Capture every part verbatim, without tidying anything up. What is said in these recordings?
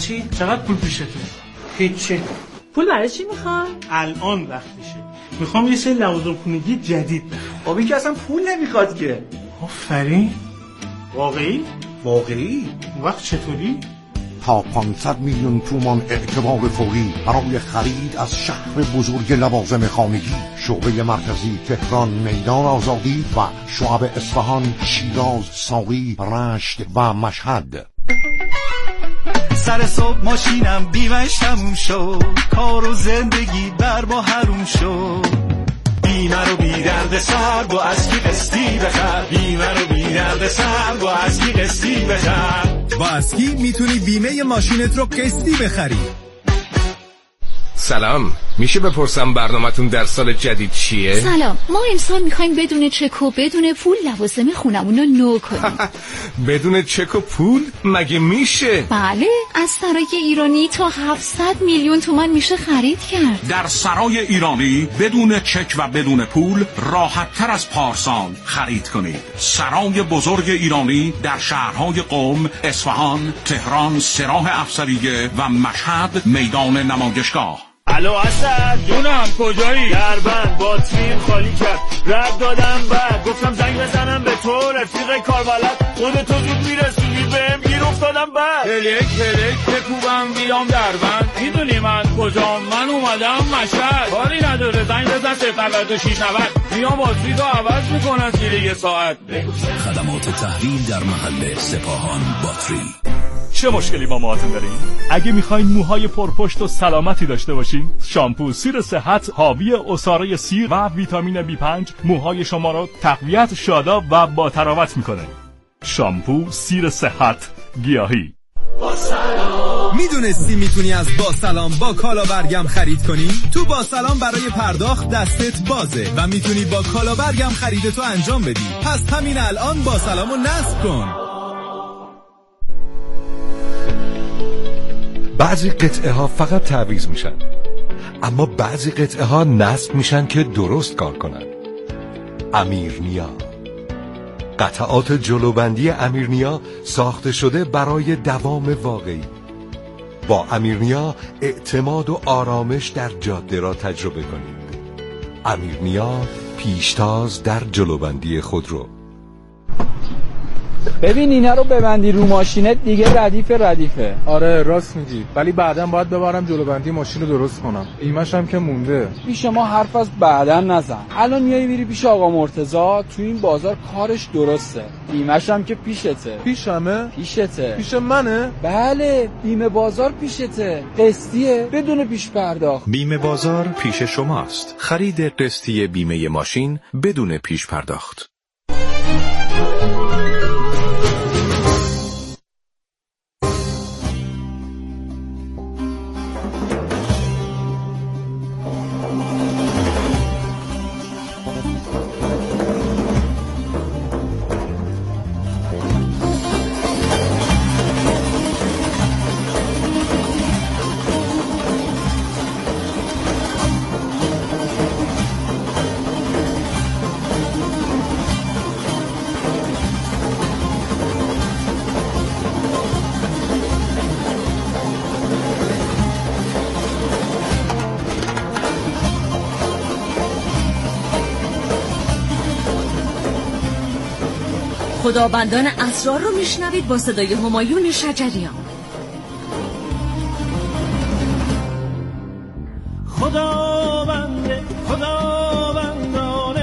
چی؟ چقدر پول پیشته؟ هیچی. پول برای چی میخوای؟ الان وقتشه. میخوام یه سری لوازم خونگی جدید بخرم. بابی که اصلا پول نمیخواد که. آفرین. واقعی؟ واقعی؟ اون وقت چطوری؟ تا پانصد میلیون تومان اعتبار فوری برای خرید از شهر بزرگ لوازم خانگی. شعبه مرکزی تهران، میدان آزادی و شعب اصفهان، شیراز، ساقی، رشت و مشهد. سر صبح ماشینم بیمش تموم شد، کار و زندگی بر ما حروم شد. بیمه رو بی درد سر با از کی قسطی بخر، بیمه رو بی درد سر با از کی قسطی بخر. با اسکی میتونی بیمه ماشینت رو قسطی بخری. سلام، میشه بپرسم برنامه‌تون در سال جدید چیه؟ سلام، ما امسال میخوایم بدون چک و بدون پول لوازم خونمون رو نو کنیم. بدون چک و پول؟ مگه میشه؟ بله، از سرای ایرانی تا هفتصد میلیون تومان میشه خرید کرد. در سرای ایرانی بدون چک و بدون پول راحت تر از پارسال خرید کنید. سرای بزرگ ایرانی در شهرهای قم، اصفهان، تهران، سراح افسریه و مشهد، میدان نمایشگاه. الو اسد جونم، کجایی؟ دربند باتریم خالی کرد، رد دادم بعد گفتم زنگ بزنم به تو رفیق کاربلد، خودتو زود میرسونی بهم گیر افتادم بعد. هلک هلک بکوبم بیام دربند، میدونی من کجام؟ من اومدم مشهد. کاری نداره زنگ بزن صفر نود و شش نود، میام باتریدو عوض میکنن زیر یه ساعت. خدمات تحویل در محل سپاهان باتری. چه مشکلی با موهاتون دارین؟ اگه میخواین موهای پرپشت و سلامتی داشته باشین، شامپو سیر صحت حاوی عصاره سیر و ویتامین بی پنج موهای شما رو تقویت، شاداب و با تراوت میکنه. شامپو سیر صحت گیاهی. با سلام. میدونستی میتونی از با سلام با کالا برگم خرید کنی؟ تو با سلام برای پرداخت دستت بازه و میتونی با کالا برگم خریدتو انجام بدی. پس همین الان با سلامو نصب کن. بعضی قطعه ها فقط تعویض میشن، اما بعضی قطعه ها نصب میشن که درست کار کنن. امیرنیا، قطعات جلوبندی امیرنیا ساخته شده برای دوام واقعی. با امیرنیا اعتماد و آرامش در جاده را تجربه کنید. امیرنیا، پیشتاز در جلوبندی خودرو. ببین اینا رو ببندی رو ماشینت دیگه ردیف ردیفه. آره راست میگی، ولی بعداً باید ببرم جلوبندی ماشین رو درست کنم. ایمش هم که مونده. پیش ما حرف از بعداً نزن. الان میای میری پیش آقا مرتضی، تو این بازار کارش درسته. ایمش هم که پیشته. پیشمه؟ پیشته. پیش منه؟ بله، بیمه بازار پیشته. قسطیه بدون پیش پرداخت. بیمه بازار پیش شماست. خرید قسطی بیمه ماشین بدون پیش پرداخت. خداوندان اسرار رو میشنوید با صدای همایون شجریان. خداوند خداوندان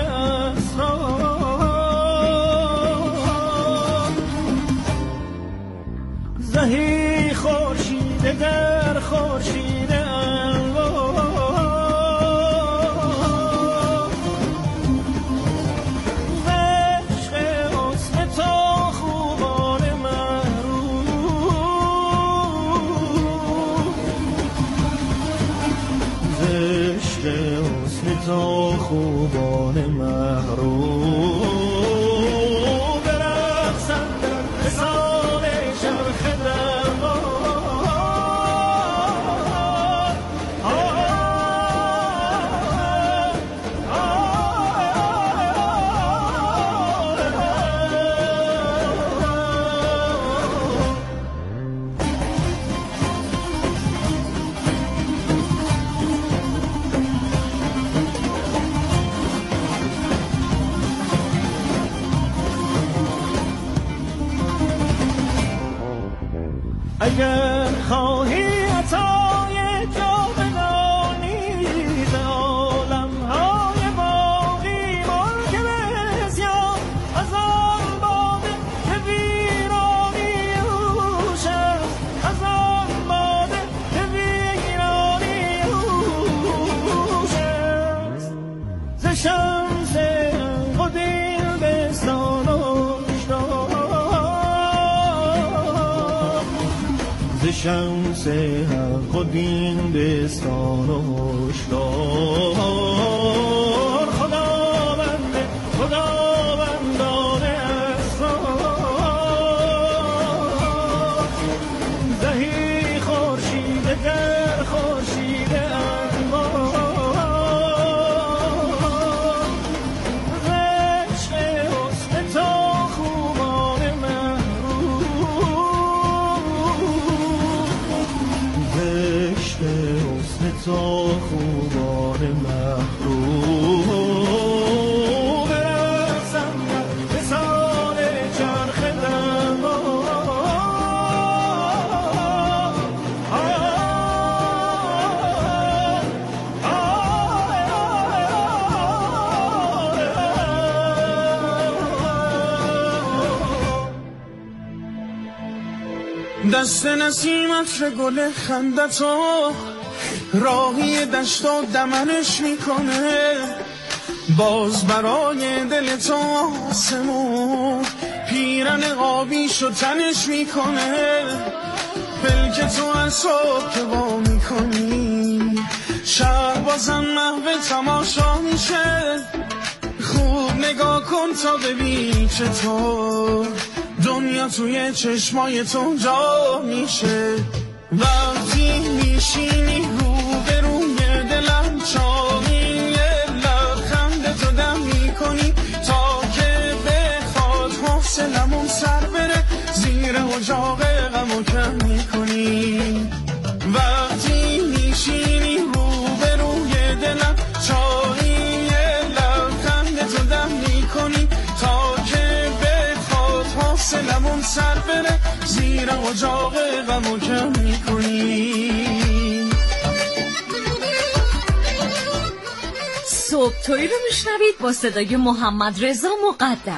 اسرار، زهی خورشید در خورشید تا خوبان محروم برقصند در حسان شرخ اگر خواهی عطای جاودانی ز عالم‌های باقی ملک بسیار از آن باده که ویرانی اوش است از آن باده که ویرانی اوش است ز شمس قدیم بستان ز شمس حق و دین بستان و هشدار خداوند خداوندان اسرار زهی خورشید در خورشید انوار رشت حسن تا خوبان تا خوبان محروم برسم به سال چرخ دست نسیمت ره گل خندتو راهی دشت و دمنش میکنه باز برای دل تو آسمون پیرن قابیش و تنش میکنه پلک تو از صبح که با میکنی شهر بازم محو تماشا میشه خوب نگاه کن تا ببین چطور دنیا توی چشمای تو جا میشه وقتی میشینی رو به روی دلم چاقی لبخند تو دم میکنی تا که بخواد حوصلمون سر بره زیر اجاق غمو کم میکنی وقتی میشینی رو به روی دلم چاقی لبخند تو دم میکنی تا که بخواد حوصلمون سر بره زیر اجاق غمو کم میکنی صبح تویی رو میشنوید با صدای محمد رضا مقدم.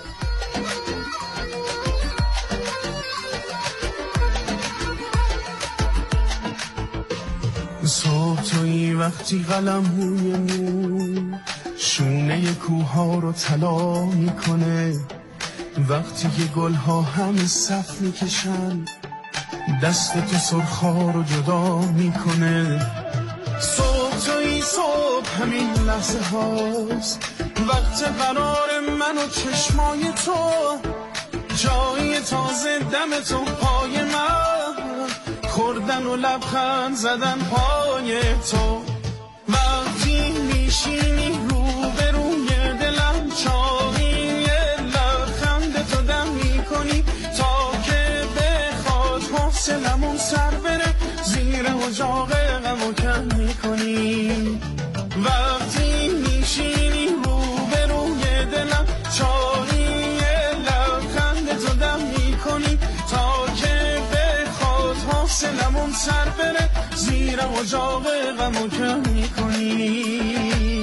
صبح تویی وقتی قلم روی مو شونه کوها رو طلا میکنه وقتی که گلها همه صف میکشن دست تو سرخا رو جدا میکنه صبح تویی صبح همین لحظه هاست وقت قرار من و چشمای تو جایی تازه دم تو پای من خوردن و لبخند زدن پای تو وقتی میشینی رو به روی دلم چاقی لبخند تو دم میکنی تا که بخواد حوصلمون سر بره زیر اجاق غمو کم میکنی وقتی میشینی رو به روی دلم چاقی لبخند تو دم میکنی تا که بخواد حوصلمون سر بره زیر اجاق غمو کم میکنی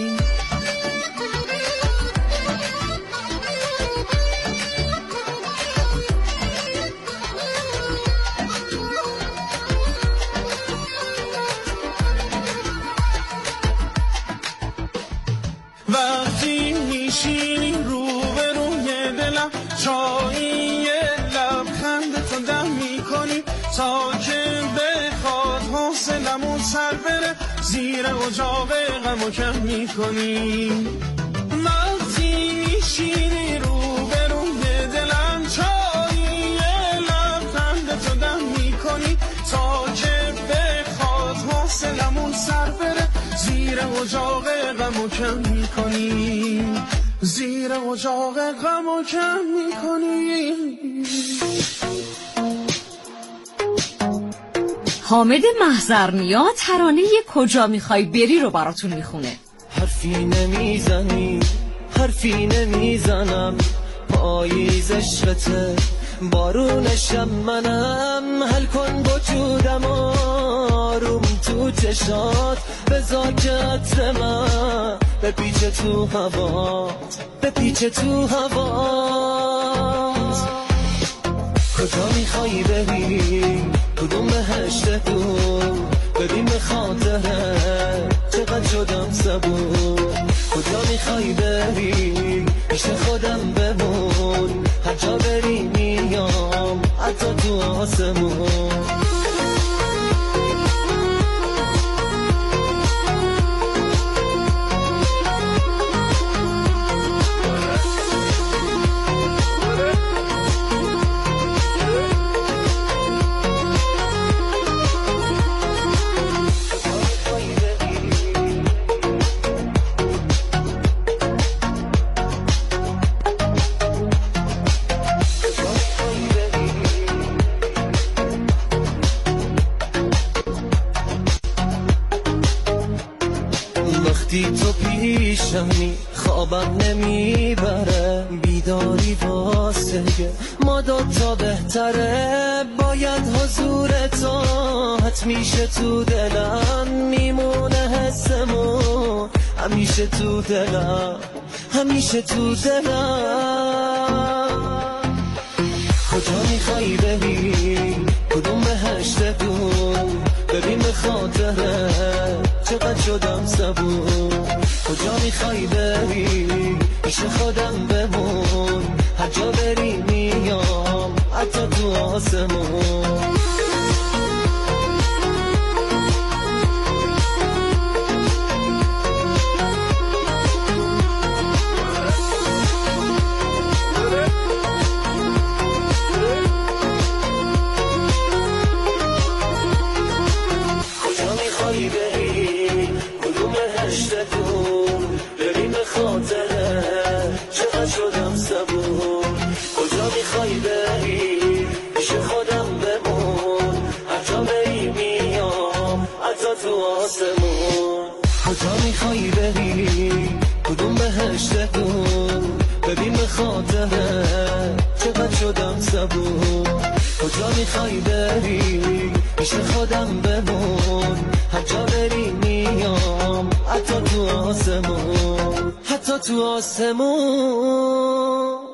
وقتی میشینی رو به روی دلم چایی لبخند تو دم میکنی تا که بخواد حوصلمون سر بره زیر اجاق غمو کم میکنی وقتی میشینی رو به روی دلم چایی لبخند تو دم میکنی تا که بخواد حوصلمون سر بره زیر اجاق غمو کم میکنی زیر اجاق غمو کم میکنی حامد محضرنیا ترانه کجا میخوای بری رو براتون میخونه. حرفی نمیزنی حرفی نمیزنم پاییز عشقته بارونشم منم، حل کن وجودم آروم تو چشات، بذار که عطر من بپیچه تو هوات، بپیچه تو هوات. کجا میخوایی بری؟ کدوم بهشت دور؟ ببین به خاطره چقدر شدم صبور. کجا میخوایی بری؟ پیش خودم بمون، هر جا بری میام حتی تو آسمون. وقتی تو پیشمی خوابم نمیبره، بیداری واسه ما دوتا بهتره. باید حضور تو حتمیشه تو دلم، میمونه حسمون همیشه تو دلم، همیشه تو دلم. کجا میخوایی بری؟ کدوم بهشت دور؟ ببین به خاطره چقدر شدم صبور. کجا میخوایی بری؟ پیش خودم بمون، هر جا بری میام حتی تو آسمون. شدم صبور. کجا میخوایی بری؟ پیش خودم بمون، هر جا بری میام حتی تو آسمون. کجا میخوایی بری؟ کدوم بهشت دور؟ ببین به خاطره چقدر شدم صبور. کجا میخوایی بری؟ پیش خودم بمون، هر جا بری میام حتی تو آسمون، حتی تو آسمون.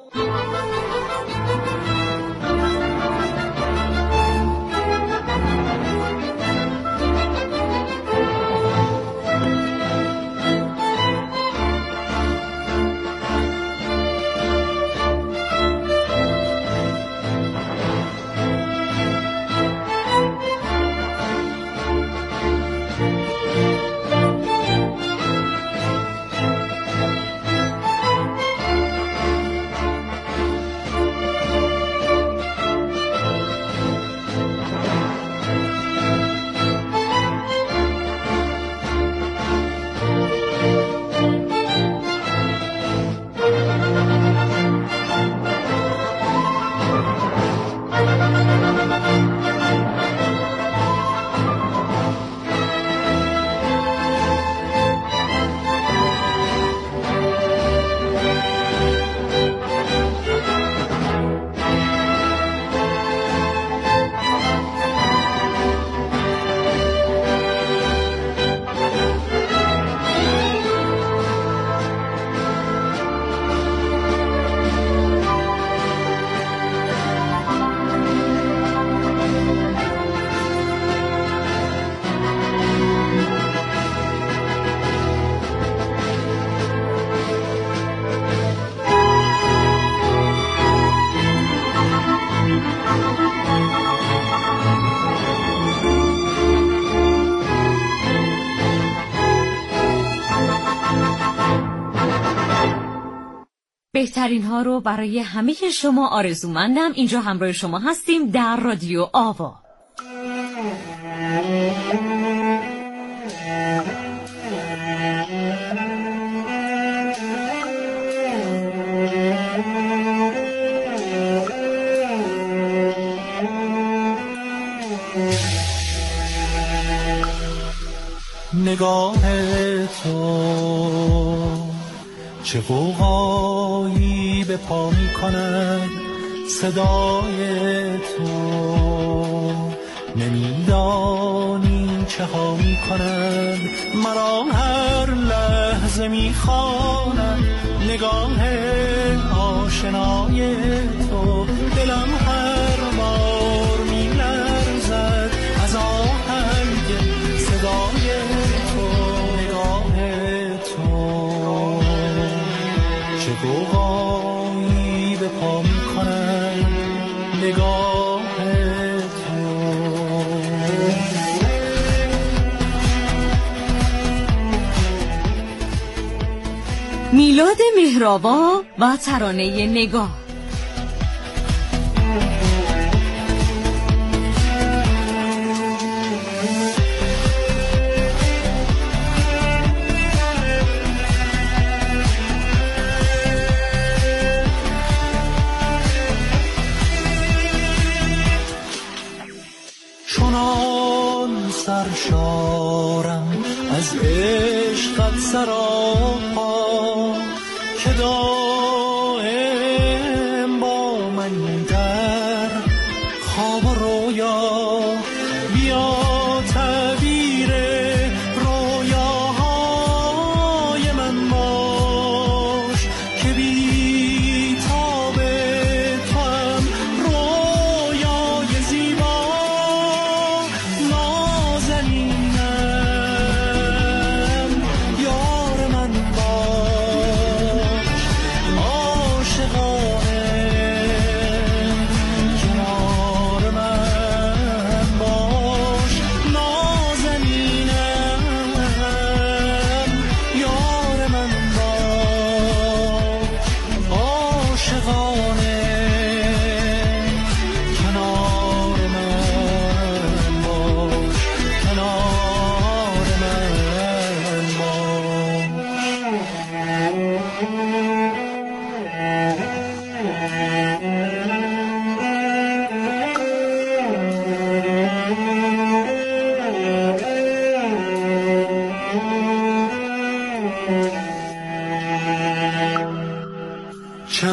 بهترین ها رو برای همه شما آرزومندم. اینجا همراه شما هستیم در رادیو آوا. نگاه تو چه غوغایی به پا می کند، صدای تو نمیدانی چه ها می کند مرا هر لحظه می خواند نگاه آشنای تو دلم هر بار می لرزد از آهنگ صدای تو نگاه تو چه گوهایی به پا می کند نگاه میلاد مهرآوا و ترانه نگاه. چنان سرشارم از عشقت سراپا که دائم با من در خواب و رویا بیا تعبیر رویاهای من باش که بی تاب تو هم رویای زیبا نازنینم یار من باش عاشقانه کنار من باش نازنینم یار من باش عاشقانه کنار من باش کنار من چه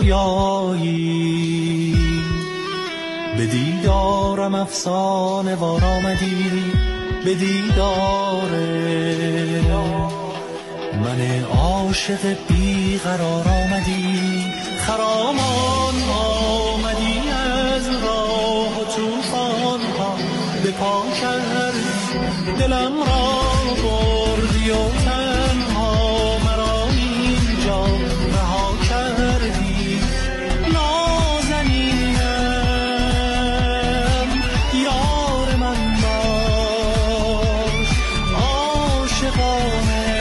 رویایی به دیدارم افسانه وار آمدی به دیدار من عاشق بیقرار آمدی خرامان آمدی از راه و طوفان ها به پا کردی دلم را بردی و تنها مرا اینجا رها کردی نازنینم یار من باش عاشقانه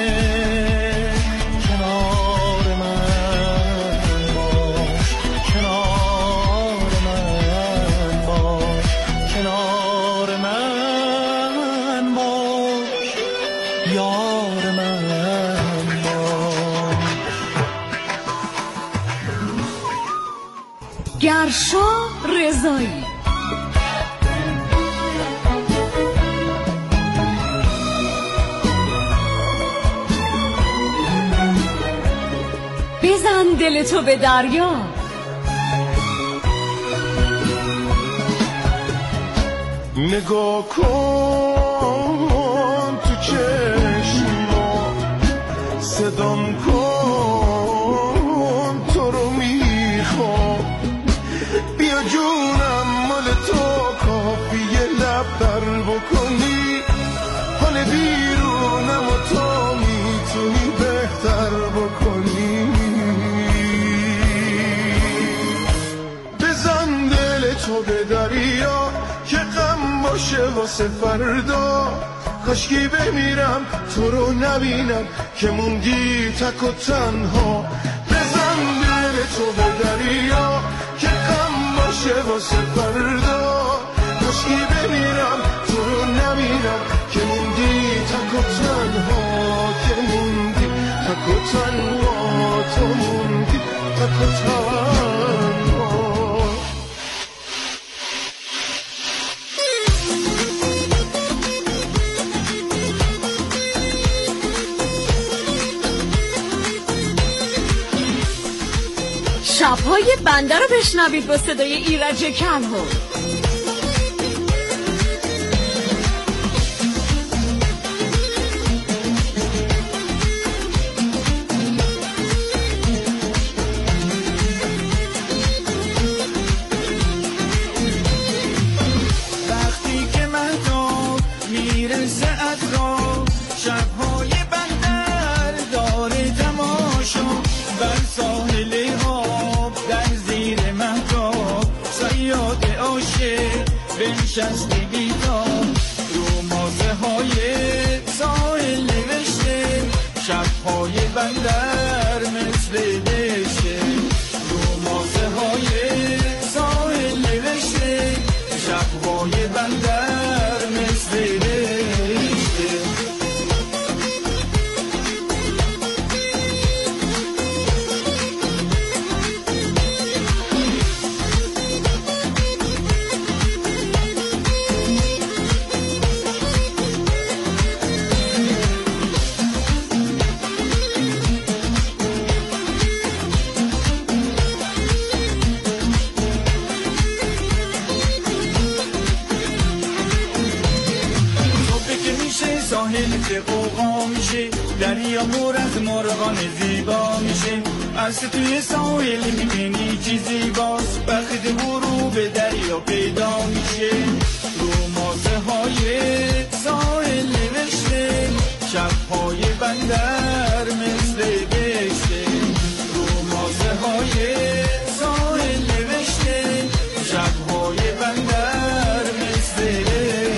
کنار من باش کنار من باش کنار من باش یار من باش. گرشا رضایی. بزن دل تو به دریا. نگاه کن تو چشما صدام کن تو رو میخوام بیا جونم مال تو کافیه لب در بکنی حال بیرونم و تو میتونی بهتر بکنی بزن دل تو به دریا که غم باشه واسه فردا کاشکی بمیرم تو رو نبینم که موندی تک و تنها بزن دل تو به دریا که غم باشه واسه فردا کاشکی بمیرم تو رو نبینم که موندی تک و تنها که موندی تک و تنها تو موندی تک و تنها. شب‌های بنده رو بشنوید با صدای ایرج کلهر. وقتی که مهتاب میرسه اطراف، شب‌های بندر داره تماشا، بر ساحل آب در زیر مهتاب، صیاد عاشق بنشسته بیتاب، رو ماسه های ساحل نوشته، شب‌های بندر مثل دشته، رو ماسه های ساحل نوشته، شب‌های بندر مثل دشته. ساحل که قوقا میشه، دریا پر از مرغان زیبا میشه، از توی ساحل میبینی چی زیباست، وقت غروب دریا پیدا میشه، رو ماسه های ساحل نوشته، شب‌های بندر مثل بشته، رو ماسه های ساحل نوشته، شب‌های بندر مثل بشته.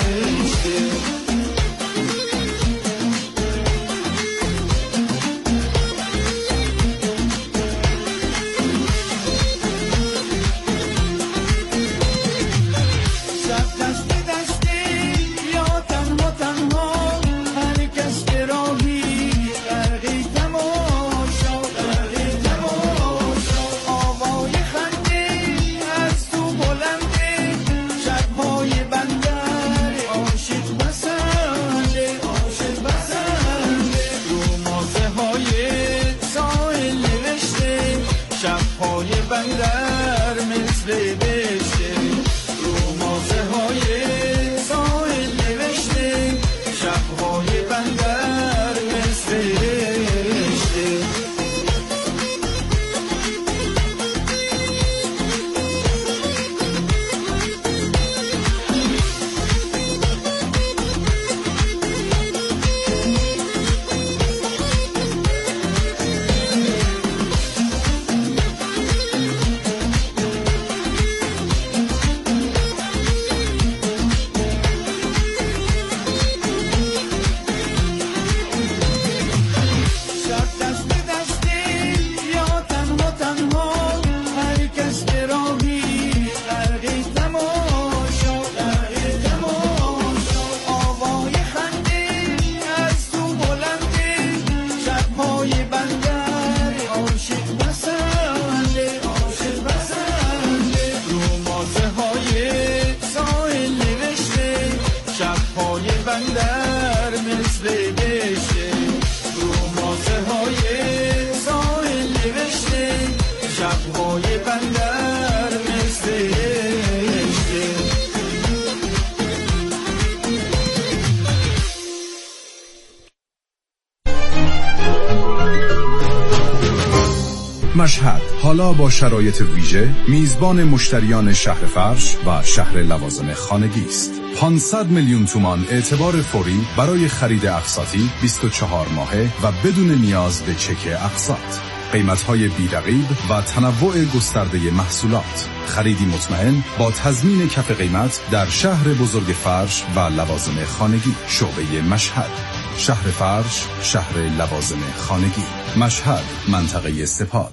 مشهد حالا با شرایط ویژه میزبان مشتریان شهر فرش و شهر لوازم خانگی است. پانصد میلیون تومان اعتبار فوری برای خرید اقساطی بیست و چهار ماهه و بدون نیاز به چک اقساط. قیمت‌های بی‌رقیب و تنوع گسترده محصولات. خریدی مطمئن با تضمین کف قیمت در شهر بزرگ فرش و لوازم خانگی. شعبه مشهد، شهر فرش، شهر لوازم خانگی. مشهد، منطقه سپاد.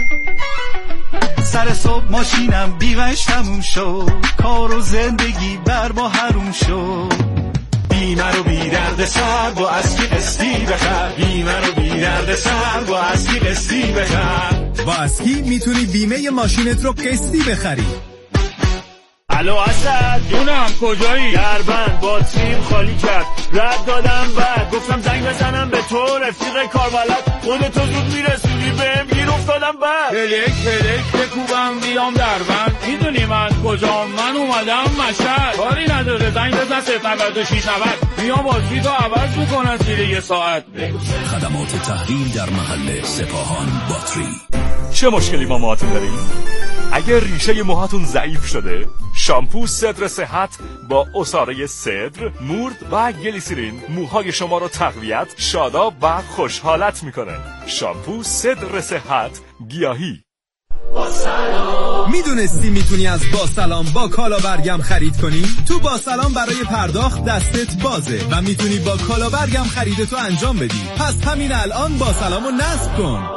سر صبح ماشینم بیمش تموم شد، کار و زندگی بر ما حروم شد، بیمه رو بی درد سر با اسکی قسطی بخر، بیمه رو بی درد سر با اسکی قسطی بخر. با اسکی میتونی بیمه ماشینت رو قسطی بخری. الو اسد جونم کجایی؟ دربند باتریم خالی کرد، رد دادم بعد گفتم زنگ بزنم به تو، رفیق کاربلد خودتو زود میرسونی بهم، گیر افتاد افتادم بعد هلک هلک بکوبم بیام دربند میدونی من کجام من اومدم مشهد کاری نداره زنگ بزن صفر نود و شش نود میام بازی تو عوض میکنن زیر یه ساعت. خدمات تحویل در محل سپاهان باتری. چه مشکلی با موهاتون دارین؟ اگر ریشه موهاتون ضعیف شده، شامپو صدر صحت با عصاره صدر، مورد و گلیسرین موهای شما رو تقویت، شاداب و خوشحالت میکنه. شامپو صدر صحت گیاهی. میدونستی میتونی از با سلام با کالا برگم خرید کنی؟ تو با سلام برای پرداخت دستت بازه و میتونی با کالا برگم خریدتو انجام بدی. پس همین الان با سلامو نصب کن.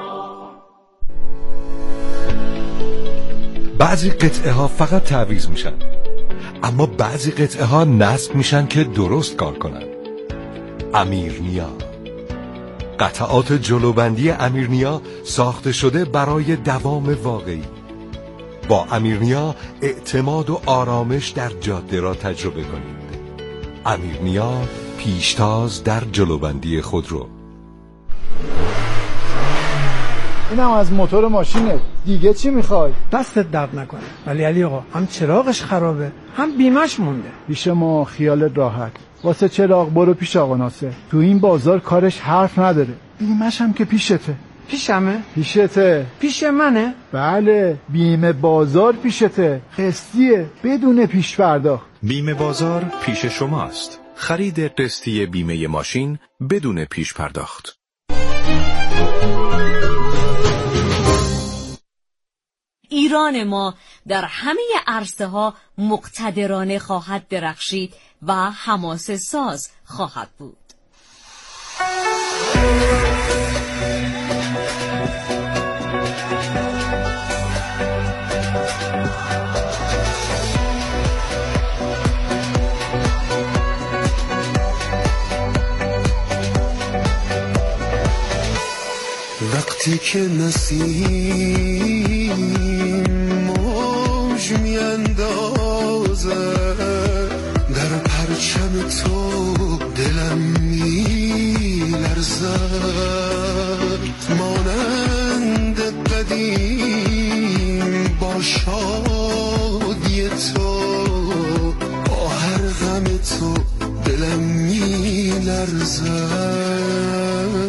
بعضی قطعه ها فقط تعویض میشن، اما بعضی قطعه ها نصب میشن که درست کار کنن. امیرنیا، قطعات جلوبندی امیرنیا ساخته شده برای دوام واقعی. با امیرنیا اعتماد و آرامش در جاده را تجربه کنید. امیرنیا، پیشتاز در جلوبندی خودرو. اینم از موتور ماشینه، دیگه چی میخوای؟ دستت درد نکنه. ولی علی آقا هم چراغش خرابه هم بیمش مونده. پیش ما خیالت راحت، واسه چراغ برو پیش آقا ناصر. تو این بازار کارش حرف نداره. بیمش هم که پیشته. پیشمه؟ پیشته. پیش منه؟ بله، بیمه بازار پیشته. قسطیه بدون پیش پرداخت. بیمه بازار پیش شماست. خرید قسطی بیمه ماشین بدون پیش پرداخت. ایران ما در همه عرصه ها مقتدرانه خواهد درخشید و حماسه ساز خواهد بود. وقتی که نسیم موج میاندازه در پرچم تو دلم میلرزد، مانند قدیم با شادی تو، با هر غم تو دلم میلرزد.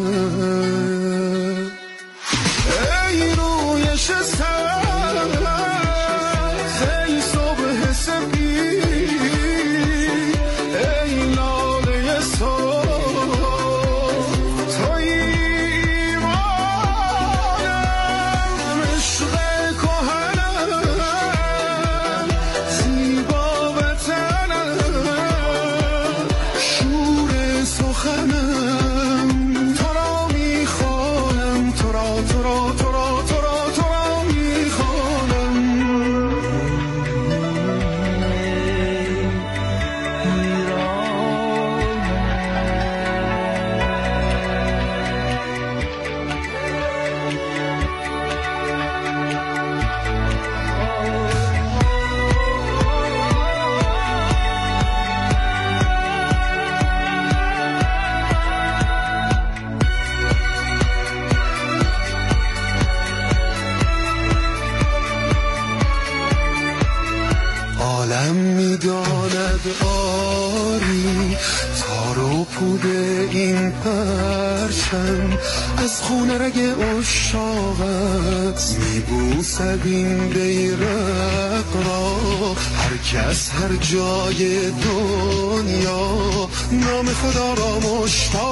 عالم میداند آری تار و پود این پرچم، از خون رگ عشاقت میبوسد این بیرق را. هر کس هر جای دنیا نام خدا را مشتاق